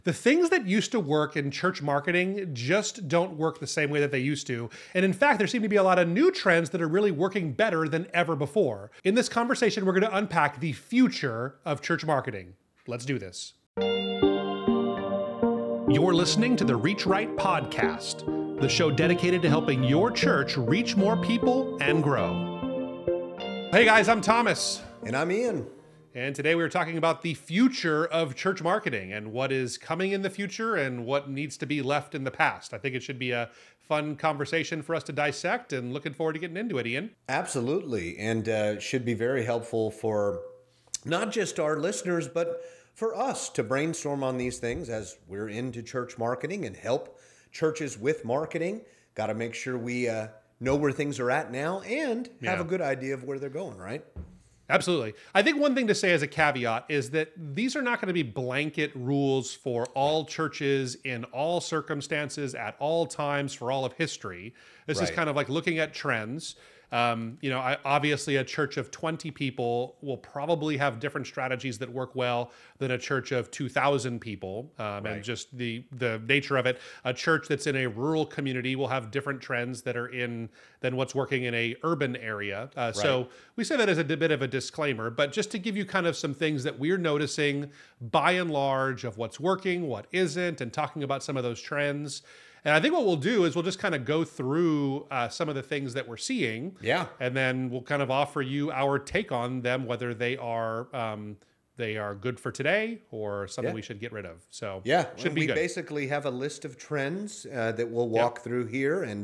The things that used to work in church marketing just don't work the same way that they used to. And in fact, there seem to be a lot of new trends that are really working better than ever before. In this conversation, we're going to unpack the future of church marketing. Let's do this. You're listening to the Reach Right podcast, the show dedicated to helping your church reach more people and grow. Hey guys, I'm Thomas. And I'm Ian. And today we were talking about the future of church marketing and what is coming in the future and what needs to be left in the past. I think it should be a fun conversation for us to dissect, and looking forward to getting into it, Ian. Absolutely. And should be very helpful for not just our listeners, but for us to brainstorm on these things as we're into church marketing and help churches with marketing. Got to make sure we know where things are at now and have a good idea of where they're going, right? Absolutely. I think one thing to say as a caveat is that these are not going to be blanket rules for all churches in all circumstances at all times for all of history. This is kind of like looking at trends. Obviously a church of 20 people will probably have different strategies that work well than a church of 2,000 people. And just the nature of it, a church that's in a rural community will have different trends that are than what's working in a urban area. So we say that as a bit of a disclaimer, but just to give you kind of some things that we're noticing by and large of what's working, what isn't, and talking about some of those trends. And I think what we'll do is we'll just kind of go through some of the things that we're seeing. Yeah. And then we'll kind of offer you our take on them, whether they are good for today or something we should get rid of. So should be good. We basically have a list of trends that we'll walk through here, and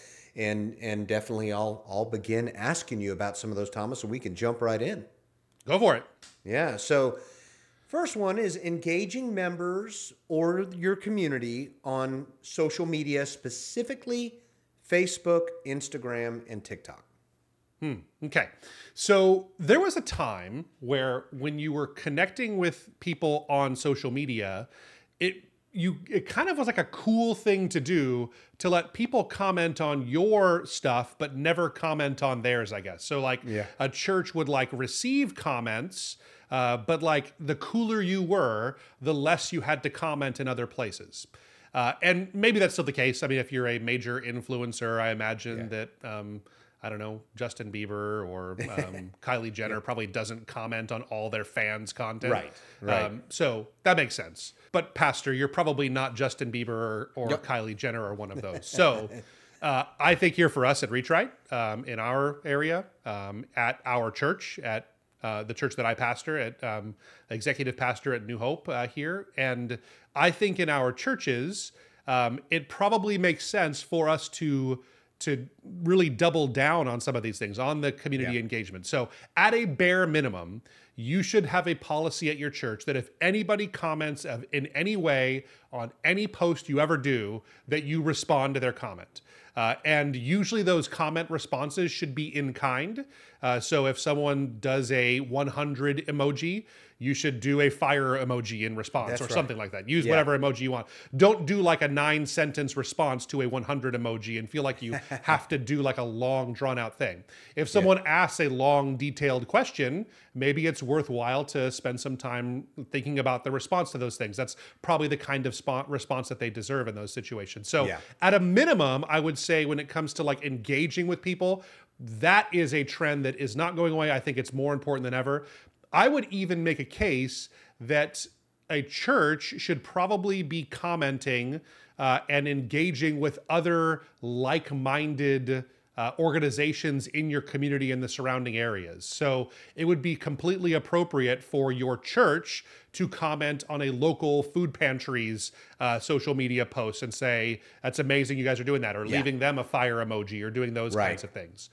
definitely I'll begin asking you about some of those, Thomas, so we can jump right in. Go for it. Yeah. So first one is engaging members or your community on social media, specifically Facebook, Instagram, and TikTok. Okay. So there was a time where when you were connecting with people on social media, it kind of was like a cool thing to do to let people comment on your stuff, but never comment on theirs, I guess. So a church would receive comments, but the cooler you were, the less you had to comment in other places. And maybe that's still the case. I mean, if you're a major influencer, I imagine that, I don't know, Justin Bieber or Kylie Jenner probably doesn't comment on all their fans' content. Right. So that makes sense. But Pastor, you're probably not Justin Bieber or Kylie Jenner or one of those. So I think here for us at Reach Right, in our area, at our church, at the church that I pastor at, executive pastor at New Hope here. And I think in our churches, it probably makes sense for us to really double down on some of these things, on the community engagement. So at a bare minimum, you should have a policy at your church that if anybody comments in any way on any post you ever do, that you respond to their comment. And usually those comment responses should be in kind. So if someone does a 100 emoji, you should do a fire emoji in response something like that. Use whatever emoji you want. Don't do a 9-sentence response to a 100 emoji and feel like you have to do a long drawn out thing. If someone asks a long detailed question, maybe it's worthwhile to spend some time thinking about the response to those things. That's probably the kind of response that they deserve in those situations. So at a minimum, I would say when it comes to engaging with people, that is a trend that is not going away. I think it's more important than ever. I would even make a case that a church should probably be commenting and engaging with other like-minded organizations in your community and the surrounding areas. So it would be completely appropriate for your church to comment on a local food pantry's social media post and say, that's amazing you guys are doing that, or leaving them a fire emoji or doing those kinds of things.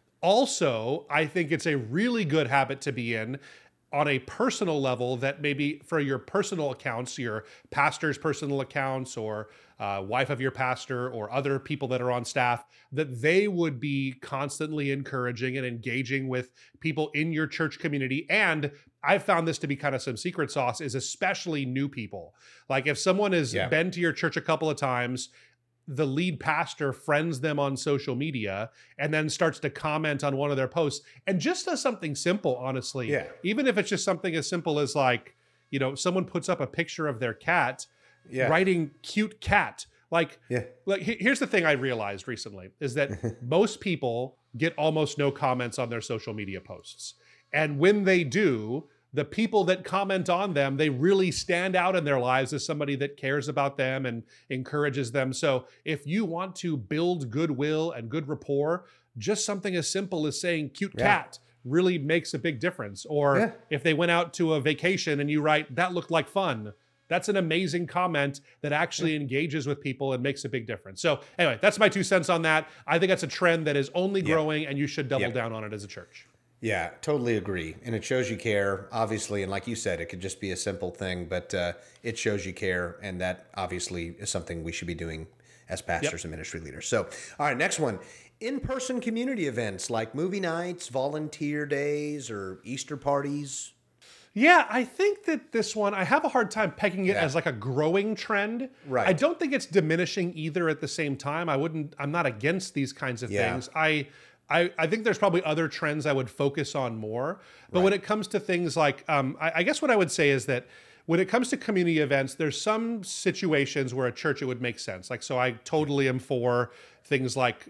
Also, I think it's a really good habit to be in on a personal level, that maybe for your personal accounts, your pastor's personal accounts, or wife of your pastor, or other people that are on staff, that they would be constantly encouraging and engaging with people in your church community. And I've found this to be kind of some secret sauce, is especially new people. If someone has been to your church a couple of times, the lead pastor friends them on social media and then starts to comment on one of their posts, and just does something simple, honestly. Even if it's just something as simple as someone puts up a picture of their cat, Yeah. writing cute cat. Like, Yeah. Here's the thing I realized recently is that most people get almost no comments on their social media posts. And when they do, the people that comment on them, they really stand out in their lives as somebody that cares about them and encourages them. So if you want to build goodwill and good rapport, just something as simple as saying cute cat really makes a big difference. Or if they went out to a vacation and you write, that looked like fun, that's an amazing comment that actually engages with people and makes a big difference. So anyway, that's my 2 cents on that. I think that's a trend that is only growing and you should double down on it as a church. Yeah, totally agree. And it shows you care, obviously. And like you said, it could just be a simple thing, but it shows you care. And that obviously is something we should be doing as pastors and ministry leaders. So, all right, next one. In-person community events like movie nights, volunteer days, or Easter parties. Yeah, I think that this one, I have a hard time pegging it as like a growing trend. Right. I don't think it's diminishing either at the same time. I'm not against these kinds of things. I think there's probably other trends I would focus on more. But when it comes to things like, I guess what I would say is that when it comes to community events, there's some situations where a church, it would make sense. Like, so I totally am for things like,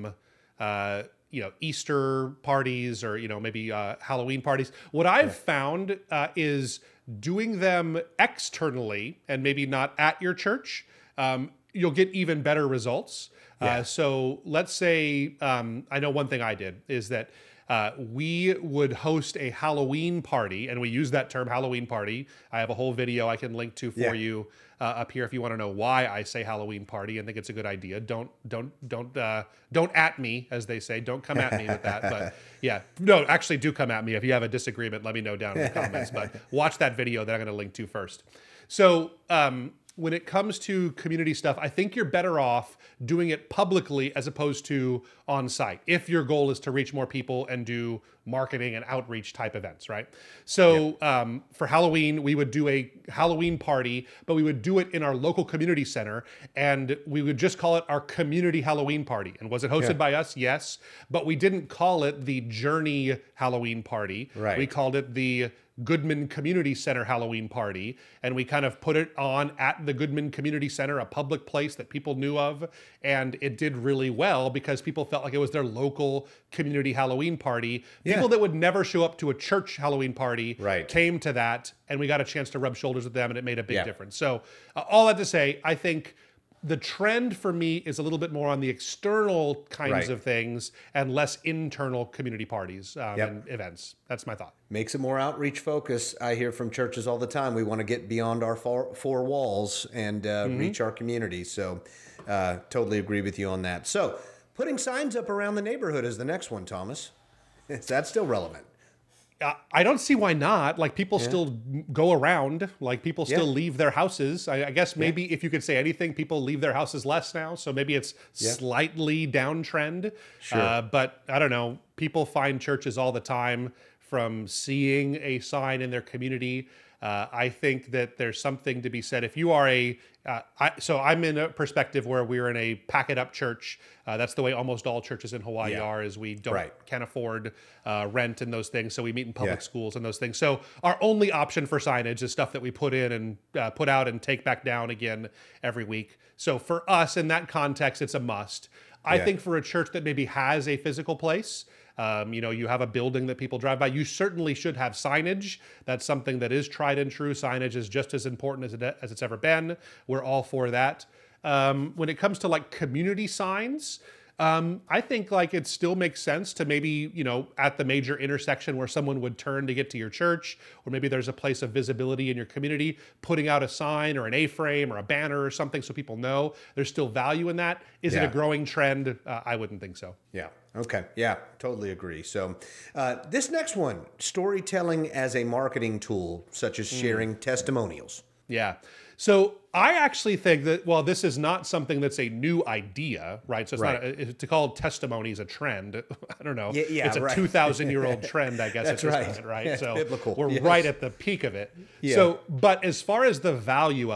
Easter parties or, maybe Halloween parties. What I've found is doing them externally and maybe not at your church, you'll get even better results. So let's say, I know one thing I did is that we would host a Halloween party, and we use that term Halloween party. I have a whole video I can link to for you up here if you want to know why I say Halloween party and think it's a good idea. Don't at me, as they say. Don't come at me with that. But yeah, no, actually do come at me. If you have a disagreement, let me know down in the comments. But watch that video that I'm going to link to first. So when it comes to community stuff, I think you're better off doing it publicly as opposed to on site, if your goal is to reach more people and do marketing and outreach type events, right? So for Halloween, we would do a Halloween party, but we would do it in our local community center, and we would just call it our community Halloween party. And was it hosted by us? Yes, but we didn't call it the Journey Halloween party. Right. We called it the Goodman Community Center Halloween party, and we kind of put it on at the Goodman Community Center, a public place that people knew of, and it did really well because people felt like it was their local community Halloween party. People that would never show up to a church Halloween party came to that, and we got a chance to rub shoulders with them, and it made a big difference. So all that to say, I think the trend for me is a little bit more on the external kinds of things and less internal community parties and events. That's my thought. Makes it more outreach focus. I hear from churches all the time. We want to get beyond our four walls and reach our community. So totally agree with you on that. So putting signs up around the neighborhood is the next one, Thomas. Is that still relevant? I don't see why not. Like, people still go around. Like, people still leave their houses. I guess maybe if you could say anything, people leave their houses less now. So maybe it's slightly downtrend. Sure. But I don't know. People find churches all the time from seeing a sign in their community. I think that there's something to be said. If you are so I'm in a perspective where we're in a pack it up church. That's the way almost all churches in Hawaii are, is we can't afford rent and those things. So we meet in public schools and those things. So our only option for signage is stuff that we put in and put out and take back down again every week. So for us in that context, it's a must. I think for a church that maybe has a physical place, you have a building that people drive by, you certainly should have signage. That's something that is tried and true. Signage is just as important as it's ever been. We're all for that. When it comes to like community signs, I think like it still makes sense to maybe, at the major intersection where someone would turn to get to your church, or maybe there's a place of visibility in your community, putting out a sign or an A-frame or a banner or something so people know there's still value in that. Is it a growing trend? I wouldn't think so. Yeah. Okay. Yeah, totally agree. So this next one, storytelling as a marketing tool, such as sharing testimonials. Yeah. So I actually think that, well, this is not something that's a new idea, right? So it's not to call testimonies a trend. I don't know. It's a 2,000-year-old trend, I guess. That's at this point, right? Yeah, so biblical. we're right at the peak of it. So, but as far as the value of it,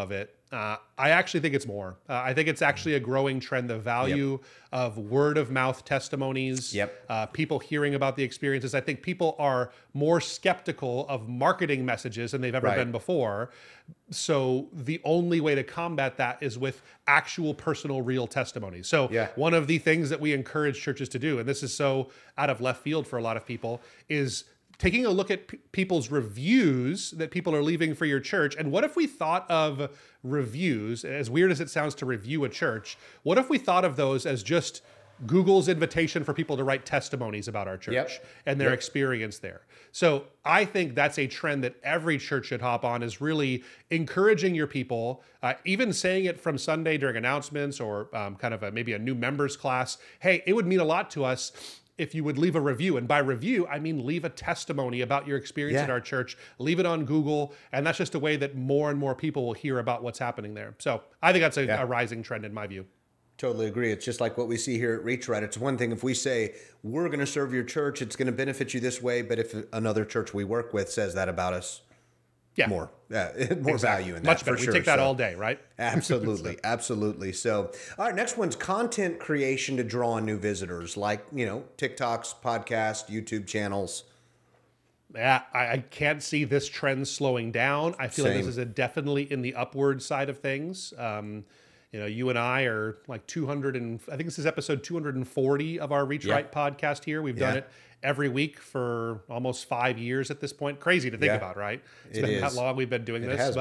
I actually think it's more. I think it's actually a growing trend, the value of word of mouth testimonies, people hearing about the experiences. I think people are more skeptical of marketing messages than they've ever been before. So the only way to combat that is with actual personal real testimonies. So one of the things that we encourage churches to do, and this is so out of left field for a lot of people, is taking a look at people's reviews that people are leaving for your church. And what if we thought of reviews, as weird as it sounds to review a church, what if we thought of those as just Google's invitation for people to write testimonies about our church and their experience there? So I think that's a trend that every church should hop on, is really encouraging your people, even saying it from Sunday during announcements or kind of maybe a new members class. Hey, it would mean a lot to us if you would leave a review. And by review, I mean leave a testimony about your experience at our church, leave it on Google, and that's just a way that more and more people will hear about what's happening there. So I think that's a rising trend in my view. Totally agree. It's just like what we see here at Reach Right. It's one thing if we say, we're going to serve your church, it's going to benefit you this way, but if another church we work with says that about us, more value in that. Much better. For sure. We take that all day, right? Absolutely. Absolutely. So, all right, next one's content creation to draw in new visitors, like, TikToks, podcasts, YouTube channels. Yeah, I can't see this trend slowing down. I feel like this is definitely in the upward side of things. You and I are like 200 and I think this is episode 240 of our Reach Right podcast here. We've done it every week for almost 5 years at this point. Crazy to think about, right? It's been that long we've been doing this.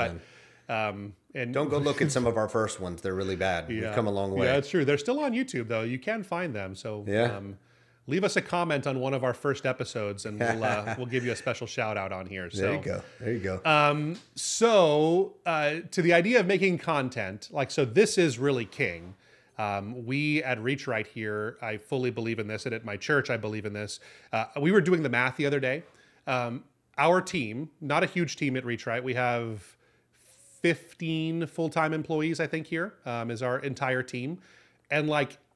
And don't go look at some of our first ones. They're really bad. We've come a long way. Yeah, that's true. They're still on YouTube though. You can find them. So leave us a comment on one of our first episodes and we'll give you a special shout out on here. So There you go. So to the idea of making content, so this is really king. We at Reach Right here, I fully believe in this, and at my church, I believe in this. We were doing the math the other day. Our team, not a huge team at Reach Right, we have 15 full-time employees, I think here, is our entire team. And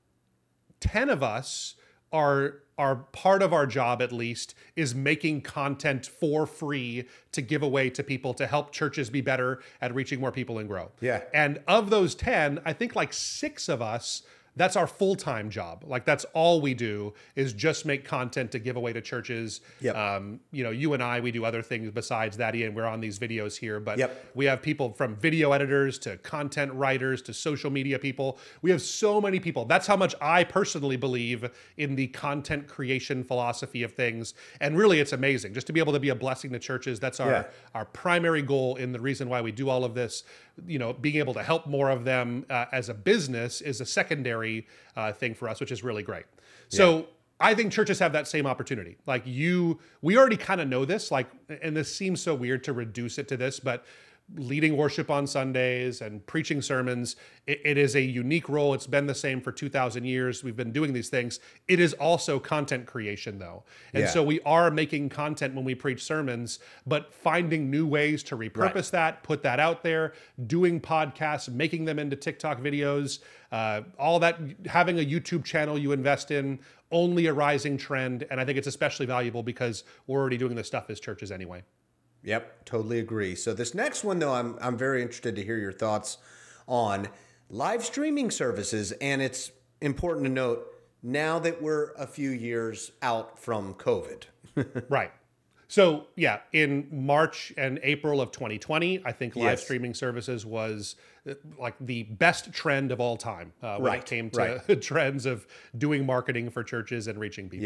10 of us are part of our job, at least, is making content for free to give away to people to help churches be better at reaching more people and grow. Yeah. And of those 10, I think 6 of us, that's our full-time job. That's all we do is just make content to give away to churches. You and I, we do other things besides that, Ian. We're on these videos here, but we have people from video editors to content writers to social media people. We have so many people. That's how much I personally believe in the content creation philosophy of things. And really, it's amazing just to be able to be a blessing to churches. That's our primary goal, and the reason why we do all of this. Being able to help more of them as a business is a secondary thing for us, which is really great. So I think churches have that same opportunity. We already kind of know this, and this seems so weird to reduce it to this, but leading worship on Sundays and preaching sermons, it is a unique role. It's been the same for 2,000 years. We've been doing these things. It is also content creation, though. And so we are making content when we preach sermons, but finding new ways to repurpose that, put that out there, doing podcasts, making them into TikTok videos, all that, having a YouTube channel you invest in, only a rising trend. And I think it's especially valuable because we're already doing this stuff as churches anyway. Yep, totally agree. So this next one, though, I'm very interested to hear your thoughts on live streaming services. And it's important to note now that we're a few years out from COVID. Right. So, in March and April of 2020, I think live streaming services was the best trend of all time when it came to trends of doing marketing for churches and reaching people.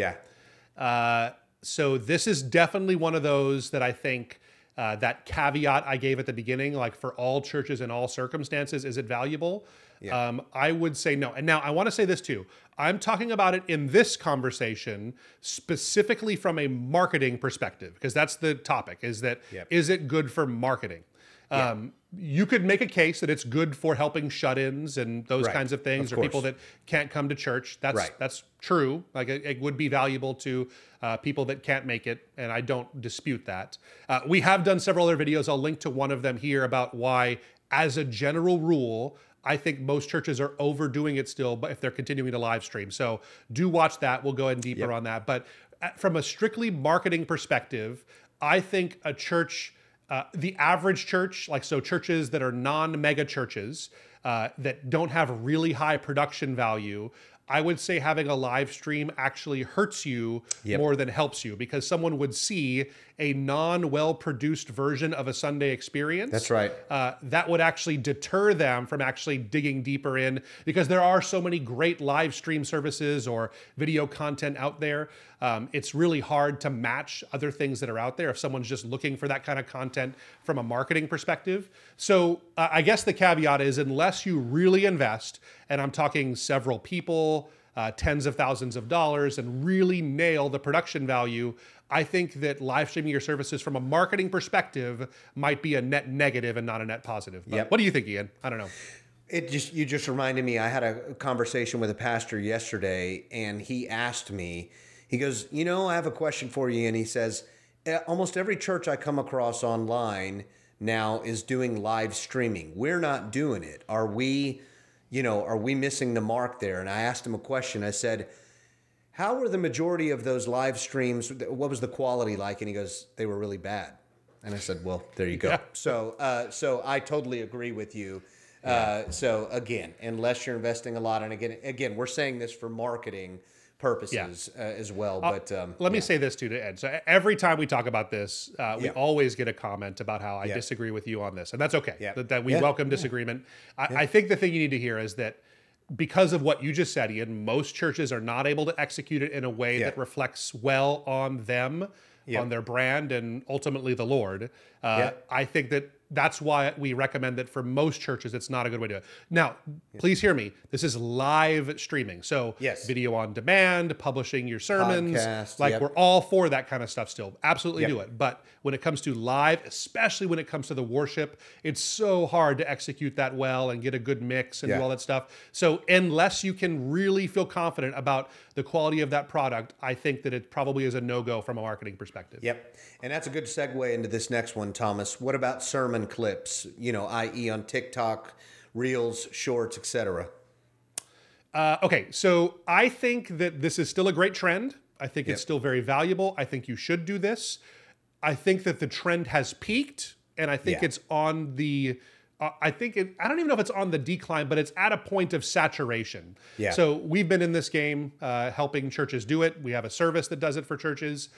So this is definitely one of those that I think that caveat I gave at the beginning, for all churches in all circumstances, is it valuable? I would say no. And now I want to say this too. I'm talking about it in this conversation specifically from a marketing perspective, because that's the topic, is that is it good for marketing? You could make a case that it's good for helping shut-ins and those kinds of things, or people that can't come to church. That's true. It would be valuable to people that can't make it, and I don't dispute that. We have done several other videos. I'll link to one of them here about why, as a general rule, I think most churches are overdoing it still, but if they're continuing to live stream. So do watch that. We'll go in deeper on that. But from a strictly marketing perspective, I think a church The average church, like so churches that are non-mega churches that don't have really high production value, I would say having a live stream actually hurts you more than helps you, because someone would see a non-well-produced version of a Sunday experience. That's right. That would actually deter them from actually digging deeper in, because there are so many great live stream services or video content out there. It's really hard to match other things that are out there if someone's just looking for that kind of content from a marketing perspective. So I guess the caveat is, unless you really invest, and I'm talking several people, tens of thousands of dollars, and really nail the production value, I think that live streaming your services from a marketing perspective might be a net negative and not a net positive. But what do you think, Ian? I don't know. You just reminded me, I had a conversation with a pastor yesterday, and he asked me, he goes, I have a question for you. And he says, almost every church I come across online now is doing live streaming. We're not doing it. Are we missing the mark there? And I asked him a question. I said, how were the majority of those live streams? What was the quality like? And he goes, they were really bad. And I said, well, there you go. Yeah. So I totally agree with you. So again, unless you're investing a lot, and again, we're saying this for marketing purposes as well. But let me say this too to Ed. So every time we talk about this, we always get a comment about how I disagree with you on this, and that's okay. Yeah. That we welcome disagreement. I think the thing you need to hear is that because of what you just said, Ian, most churches are not able to execute it in a way that reflects well on them, on their brand, and ultimately the Lord. I think that's why we recommend that for most churches, it's not a good way to do it. Now, please hear me. This is live streaming. So video on demand, publishing your sermons. Podcast, we're all for that kind of stuff still. Absolutely do it. But when it comes to live, especially when it comes to the worship, it's so hard to execute that well and get a good mix and do all that stuff. So unless you can really feel confident about the quality of that product, I think that it probably is a no-go from a marketing perspective. Yep. And that's a good segue into this next one, Thomas. What about sermon clips, i.e. on TikTok, Reels, Shorts, etc.? Okay, so I think that this is still a great trend. I think it's still very valuable. I think you should do this. I think that the trend has peaked, and I think it's on the... I don't even know if it's on the decline, but it's at a point of saturation. Yeah. So we've been in this game helping churches do it. We have a service that does it for churches.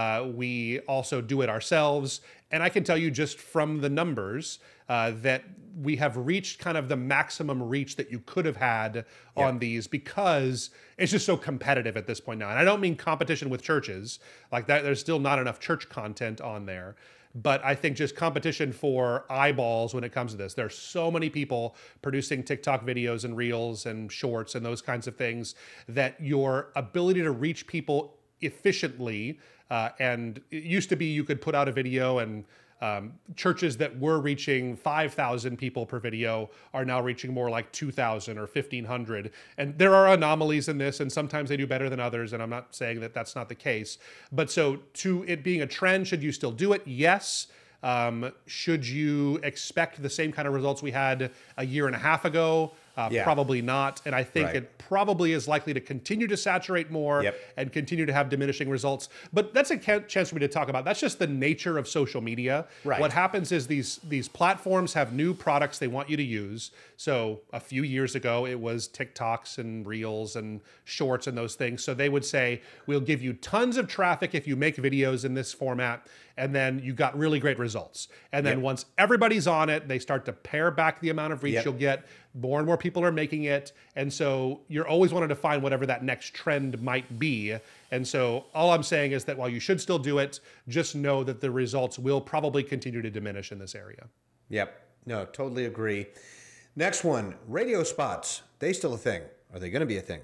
We also do it ourselves. And I can tell you just from the numbers that we have reached kind of the maximum reach that you could have had on these, because it's just so competitive at this point now. And I don't mean competition with churches like that. There's still not enough church content on there. But I think just competition for eyeballs when it comes to this. There's so many people producing TikTok videos and Reels and Shorts and those kinds of things that your ability to reach people efficiently, and it used to be you could put out a video and churches that were reaching 5,000 people per video are now reaching more like 2,000 or 1,500. And there are anomalies in this, and sometimes they do better than others, and I'm not saying that that's not the case. But so to it being a trend, should you still do it? Yes. Should you expect the same kind of results we had a year and a half ago? Probably not. And I think it probably is likely to continue to saturate more and continue to have diminishing results. But that's a chance for me to talk about. That's just the nature of social media. What happens is these platforms have new products they want you to use. So a few years ago, it was TikToks and Reels and Shorts and those things. So they would say, we'll give you tons of traffic if you make videos in this format. And then you got really great results. And then once everybody's on it, they start to pare back the amount of reach you'll get. More and more people are making it. And so you're always wanting to find whatever that next trend might be. And so all I'm saying is that while you should still do it, just know that the results will probably continue to diminish in this area. Yep. No, totally agree. Next one, radio spots. They still a thing? Are they going to be a thing?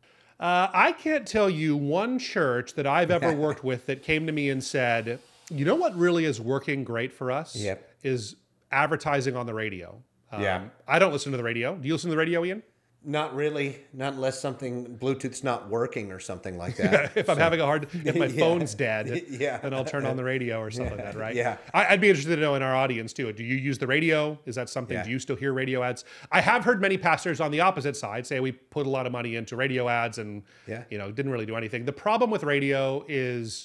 I can't tell you one church that I've ever worked with that came to me and said, you know what really is working great for us is advertising on the radio. I don't listen to the radio. Do you listen to the radio, Ian? Not really. Not unless Bluetooth's not working or something like that. If my phone's dead, then I'll turn on the radio or something like that, right? I'd be interested to know in our audience too. Do you use the radio? Is that something? Do you still hear radio ads? I have heard many pastors on the opposite side say we put a lot of money into radio ads and didn't really do anything. The problem with radio is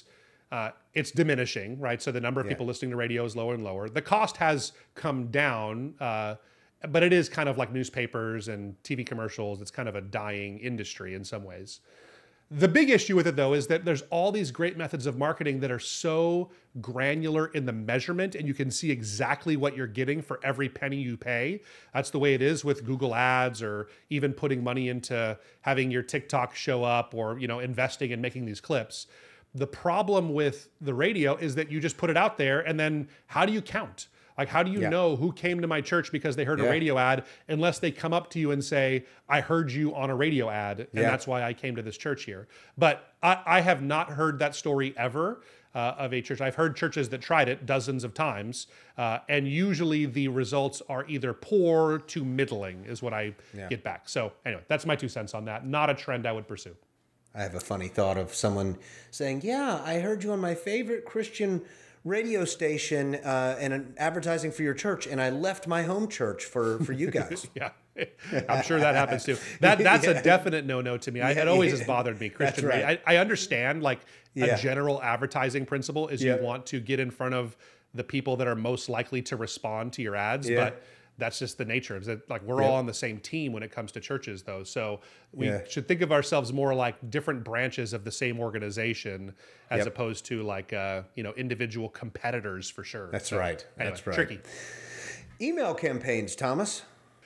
it's diminishing, right? So the number of people listening to radio is lower and lower. The cost has come down, but it is kind of like newspapers and TV commercials. It's kind of a dying industry in some ways. The big issue with it, though, is that there's all these great methods of marketing that are so granular in the measurement, and you can see exactly what you're getting for every penny you pay. That's the way it is with Google Ads, or even putting money into having your TikTok show up, or investing in making these clips. The problem with the radio is that you just put it out there, and then how do you count? Like, how do you know who came to my church because they heard a radio ad, unless they come up to you and say, I heard you on a radio ad, and that's why I came to this church here. But I have not heard that story ever of a church. I've heard churches that tried it dozens of times, and usually the results are either poor to middling is what I get back. So anyway, that's my 2 cents on that. Not a trend I would pursue. I have a funny thought of someone saying, yeah, I heard you on my favorite Christian radio station and advertising for your church, and I left my home church for you guys. Yeah, I'm sure that happens too. That's a definite no to me. It always has bothered me. Christian radio. I understand a general advertising principle is you want to get in front of the people that are most likely to respond to your ads, but that's just the nature. Is that we're all on the same team when it comes to churches, though. So we should think of ourselves more like different branches of the same organization, as opposed to individual competitors, for sure. That's right. Anyway, that's right. Tricky. Email campaigns, Thomas.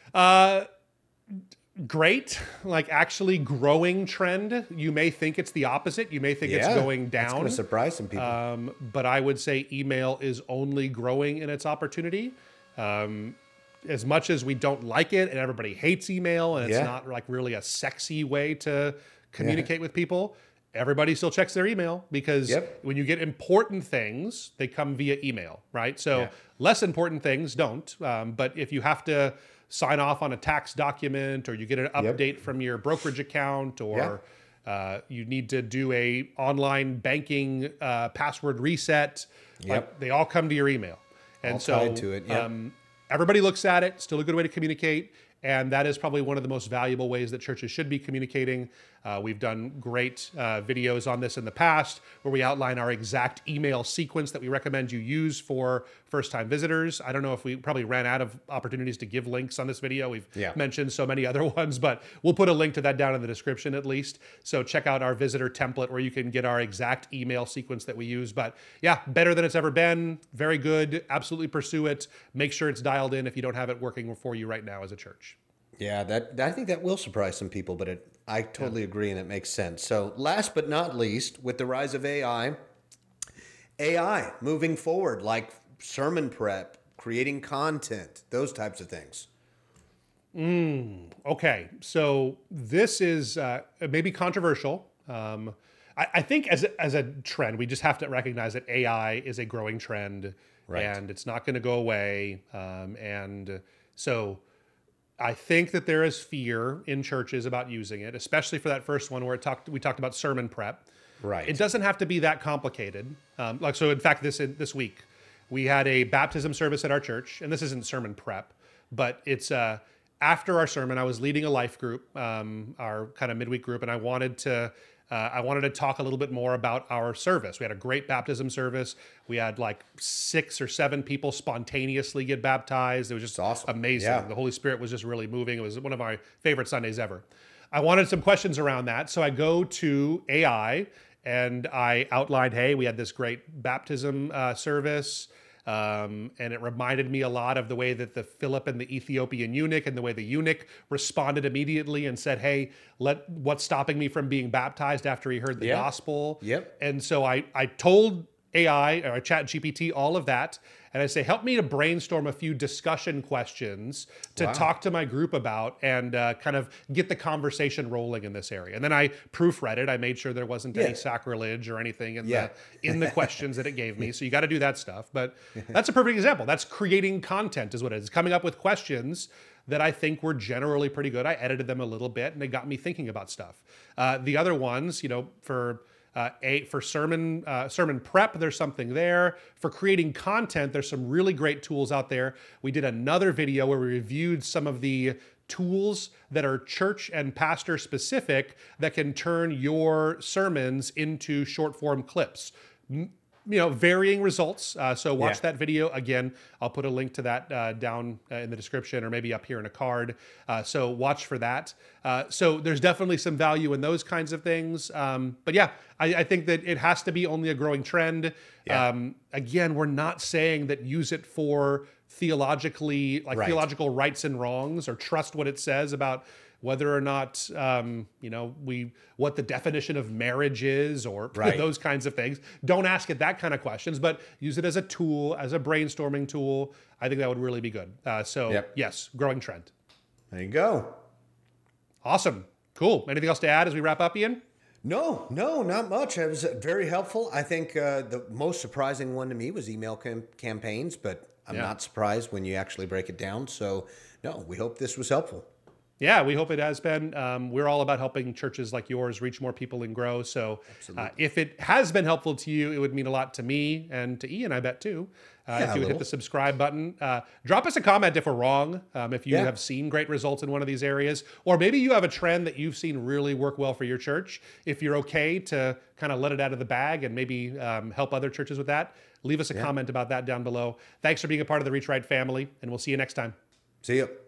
Great, actually growing trend. You may think it's the opposite. You may think it's going down. It's going to surprise some people. But I would say email is only growing in its opportunity. As much as we don't like it, and everybody hates email, and it's not really a sexy way to communicate with people, everybody still checks their email, because when you get important things, they come via email, right? So less important things don't. But if you have to sign off on a tax document, or you get an update from your brokerage account, or you need to do a online banking password reset, they all come to your email. And all tied to it. Everybody looks at it. Still a good way to communicate. And that is probably one of the most valuable ways that churches should be communicating. We've done great videos on this in the past, where we outline our exact email sequence that we recommend you use for first-time visitors. I don't know if we probably ran out of opportunities to give links on this video. We've mentioned so many other ones, but we'll put a link to that down in the description at least. So check out our visitor template, where you can get our exact email sequence that we use. But yeah, better than it's ever been. Very good. Absolutely pursue it. Make sure it's dialed in if you don't have it working for you right now as a church. Yeah, I think that will surprise some people, but I totally agree, and it makes sense. So last but not least, with the rise of AI moving forward, like sermon prep, creating content, those types of things. Okay, so this is maybe controversial. I think as a trend, we just have to recognize that AI is a growing trend, and it's not going to go away. And so I think that there is fear in churches about using it, especially for that first one where we talked about sermon prep. Right. It doesn't have to be that complicated. So in fact, this week we had a baptism service at our church, and this isn't sermon prep, but it's after our sermon. I was leading a life group, our kind of midweek group, and I wanted to talk a little bit more about our service. We had a great baptism service. We had 6 or 7 people spontaneously get baptized. It was just awesome. Amazing. Yeah. The Holy Spirit was just really moving. It was one of my favorite Sundays ever. I wanted some questions around that. So I go to AI and I outlined, hey, we had this great baptism service. And it reminded me a lot of the way that the Philip and the Ethiopian eunuch, and the way the eunuch responded immediately and said, hey, what's stopping me from being baptized after he heard the gospel? Yep. And so I told AI, or ChatGPT, all of that. And I say, help me to brainstorm a few discussion questions to talk to my group about, and kind of get the conversation rolling in this area. And then I proofread it. I made sure there wasn't any sacrilege or anything in the questions that it gave me. So you got to do that stuff. But that's a perfect example. That's creating content is what it is. Coming up with questions that I think were generally pretty good. I edited them a little bit, and they got me thinking about stuff. The other ones, for sermon prep, there's something there. For creating content, there's some really great tools out there. We did another video where we reviewed some of the tools that are church and pastor specific that can turn your sermons into short form clips. varying results. So watch Yeah. that video again. I'll put a link to that down in the description or maybe up here in a card. So watch for that. So there's definitely some value in those kinds of things. But yeah, I think that it has to be only a growing trend. Yeah. Again, we're not saying that use it for theologically, like Right. theological rights and wrongs, or trust what it says about whether or not what the definition of marriage is, or Right. those kinds of things. Don't ask it that kind of questions, but use it as a tool, as a brainstorming tool. I think that would really be good. Yep. Yes, growing trend. There you go. Awesome. Cool. Anything else to add as we wrap up, Ian? No, not much. It was very helpful. I think the most surprising one to me was email campaigns, but I'm not surprised when you actually break it down. So, no, we hope this was helpful. Yeah, we hope it has been. We're all about helping churches like yours reach more people and grow. So if it has been helpful to you, it would mean a lot to me and to Ian, I bet too. If you would hit the subscribe button. Drop us a comment if we're wrong, if you have seen great results in one of these areas, or maybe you have a trend that you've seen really work well for your church. If you're okay to kind of let it out of the bag and maybe help other churches with that, leave us a comment about that down below. Thanks for being a part of the Reach Right family, and we'll see you next time. See you.